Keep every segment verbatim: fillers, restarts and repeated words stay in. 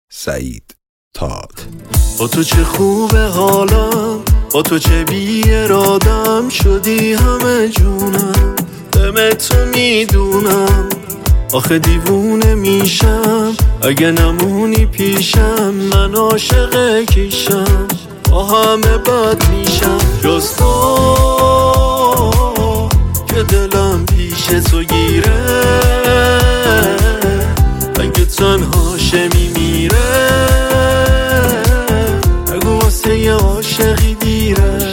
سعید تاد. با تو چه خوبه حالم، با تو چه بی ارادم، شدی همه جونم، دم تو میدونم. آخه دیوونه میشم اگه نمونی پیشم، من عاشق کیشم، با همه بد میشم. جز تو که دلم پیش تو گیره، اگه تنهاشه میمیره، اگه واسه یه عاشقی دیره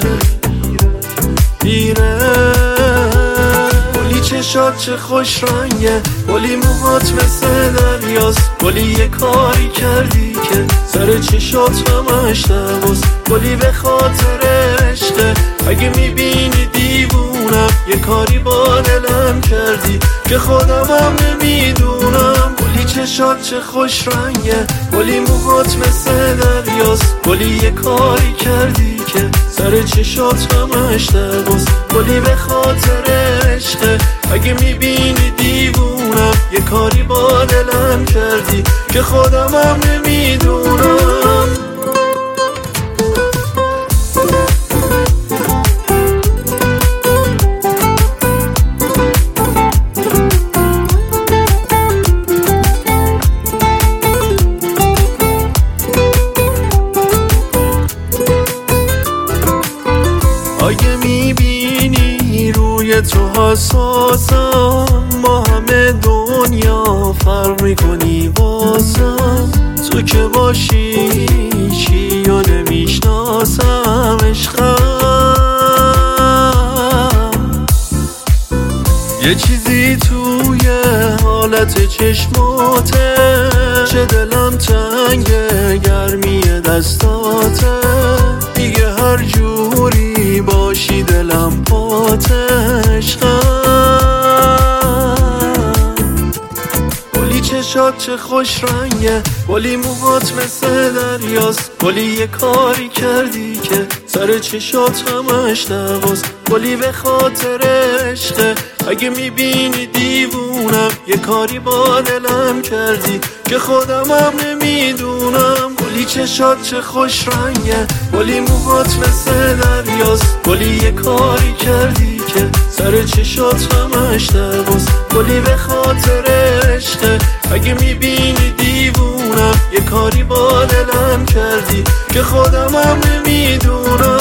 دیره. گلی چشات چه خوش رنگه، گلی موهات مثل دریاست، گلی یه کاری کردی که سر چشات همش دواست، گلی به خاطر عشقه، اگه میبینی دیوونم، یه کاری با دلم کردی که خودم هم نمیدونم. گلی چشات چه خوش رنگه، گلی موهات مثل دریاست، گلی یه کاری کردی که سر چشات همش دواست، گلی به خاطر عشقه، اگه میبینی دیوونم، یه کاری با دلم کردی که خودم هم نمیدونم. اگه میبینی روی تو حساسم، با همه دنیا فرق میکنی واسم، تو که باشی چی یا نمیشناسم. عشقم یه چیزی توی حالت چشماته، چه دلم تنگه گرمی دستاته، دیگه هر جوری باشی دلم پاته. عشقم گلی چشات چه خوش رنگه، گلی موهات مثل دریاست، گلی یه کاری کردی که سر چشات همش دواست، گلی به خاطر عشقه، اگه میبینی دیوونم، یه کاری با دلم کردی که خودم هم نمیدونم. گلی چشات چه خوش رنگه، گلی موهات مثل دریاست، گلی یه کاری کردی که سر چشات همش دواست، گلی به خاطر عشقه، اگه میبینی دیوونم، یه کاری با دلم کردی که خودم هم نمیدونم.